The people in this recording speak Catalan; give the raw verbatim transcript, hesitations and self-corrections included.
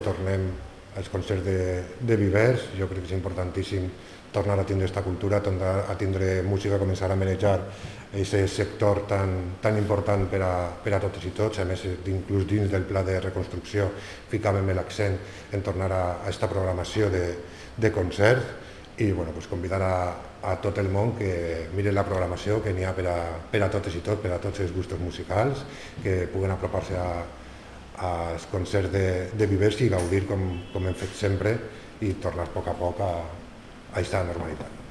Tornem als concerts de, de vivers. Jo crec que és importantíssim tornar a tindre aquesta cultura, tornar a tindre música, començar a manejar aquest sector tan, tan important per a, per a totes i tots. A més, inclús dins del pla de reconstrucció ficàvem l'accent en tornar a aquesta programació de, de concerts i bueno, pues convidar a, a tot el món que miren la programació, que n'hi ha per a, per a totes i tots, per a tots els gustos musicals, que puguen apropar-se a, als concerts de, de vivers i gaudir com, com hem fet sempre i tornar a poc a poc a, a aquesta normalitat.